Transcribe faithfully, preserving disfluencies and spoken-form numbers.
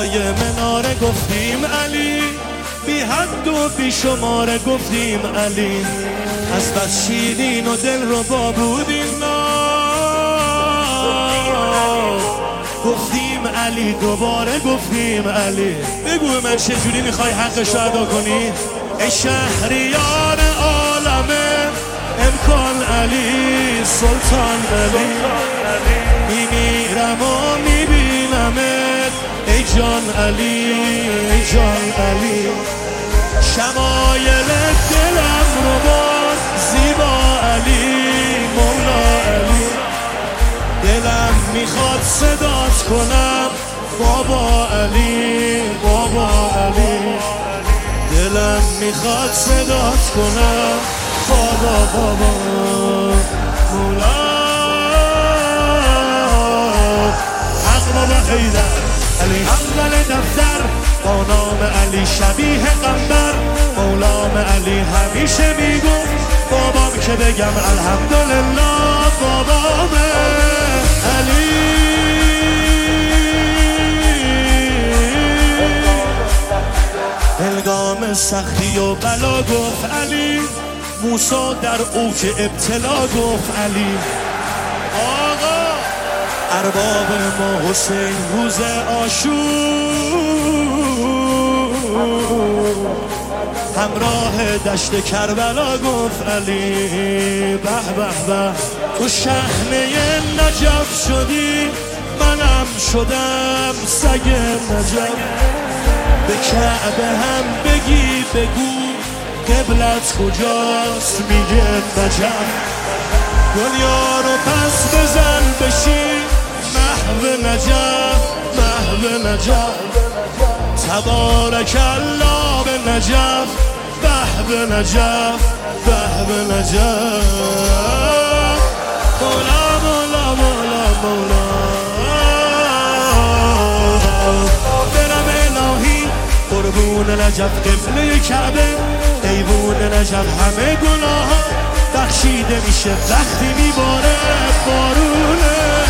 مناره گفتیم علی، بی حد و بی شماره گفتیم علی، از بس شیرین و دل رو با بودیم گفتیم علی، دوباره گفتیم علی. بگو من چجوری میخوای حقش رو ادا کنی؟ ای شهریار عالمه امکان علی، سلطان علی، میمیرم و میبینمت ای جان علی، ای جان علی. شمایل دلم رو باز زیبا علی، مولا علی. دلم میخواد صدات کنم بابا علی، بابا علی. دلم میخواد صدات کنم بابا بابا مولا. حق بابا خیدر علی اول دفتر، با نام علی شبیه قنبر. مولام علی همیشه میگفت بابام که بگم الحمدلله بابام علی. هنگام سختی و بلا گفت علی، موسی در اوج ابتلا گفت علی. آقا ارباب ما حسین روز عاشور همراه دشت کربلا گفت علی. به به به تو شحنه نجف شدی، منم شدم سگ نجف. به کعبه هم بگی بگو قبلت کجاست، میگه نجف. دنیا رو پس بزن بشی محو نجف، محو نجف. تبارک الله به نجف، به به نجف، به به نجف. مولا مولا مولا مولا. برم الهی قربون نجف قبله کعبه، ایوون نجف همه گناه بخشیده میشه وقتی میباره بارونه.